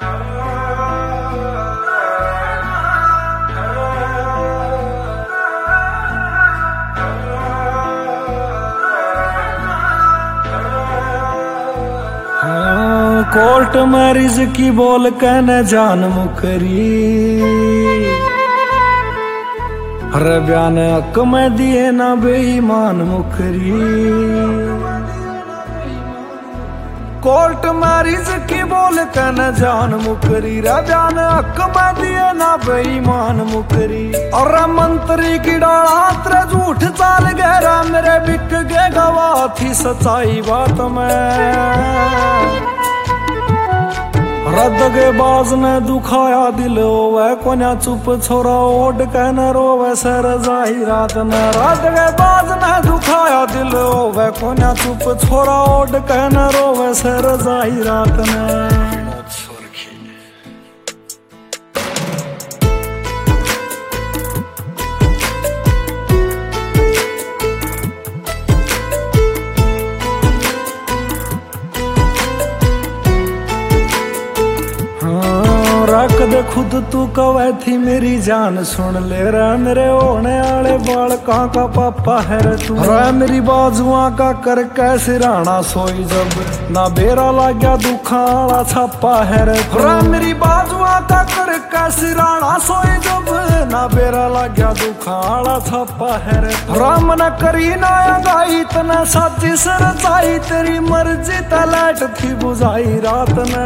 Court marriage की बोल कहने जान मुकरी, हर बयान हक में दिए ना बेईमान मुकरी। कोर्ट मैरिज की बोल कहने जान मुकरी, रे बयान हक में दिए ना बेईमान मुकरी। और मंत्री की डाला तेरे झूठ चाल गहरा, मेरे बिक गे गवाह थी सच्चाई बात में। रद के बाज ने दुखाया दिल होवे, कोन्या चुप छोरा ओढ़ के न रोवे सर जाही रात न। रद के बाज ने दुखाया दिल होवे, कोन्या चुप छोरा ओढ़ के न रोवे सर जाही रात न। रख दे खुद तू कवे थी मेरी जान, सुन ले रे मेरे होने वाले बालका का पापा है रे तू। रे मेरी बाजुआ का कर कैसे राणा सोई जब, ना बेरा लाग्या दुखा वाला छापा है रे तू। रे मेरी बाजुआ का कर कैसे राणा सोई जब, ना बेरा लाग्या दुखा वाला छापा है रे तू। राम न करी ना गाई तना साची सर चाई, तेरी मर्जी तलाट थी बुझाई रात ने।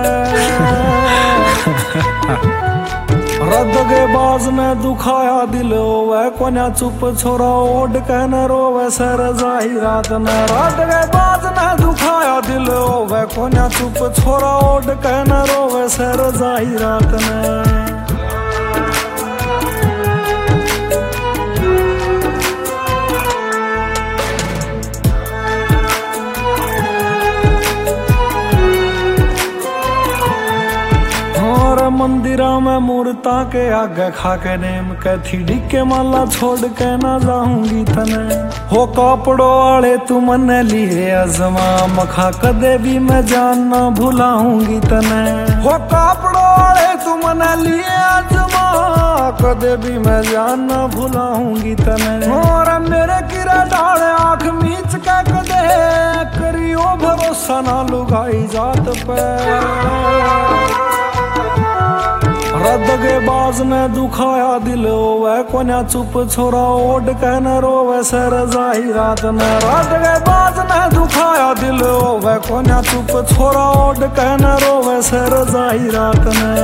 रद के बाज ने दुखाया दिल होवे, कोन्या चुप छोरा ओढ़ के न रोवे सर जाही रात न। रद के बाज ने दुखाया दिल होवे, कोन्या चुप छोरा ओढ़ के न रोवे सर जाही रात न। मंदिरा में मूर्ता के आगे खाके नेम कैथी डिके माला छोड़ के ना जाऊंगी तने। हो कपड़ों वाले तू मने लिए अजमा, मखा कदे भी मैं जान ना भुलाऊंगी तने। हो कपड़ों वाले तू मने लिए अजमा, कदे भी मैं जान ना भुलाऊंगी तने। और मेरे किरा डाले आंख मीच के कदे करियो भरोसा ना लुगाई जात पे। रद के बाज ने दुखाया दिल होवे, कोन्या चुप छोरा ओढ़ के न रोवे सर जाही रात न। रद के बाज ने दुखाया दिल होवे, कोन्या चुप छोरा ओढ़ के न रोवे सर जाही रात न।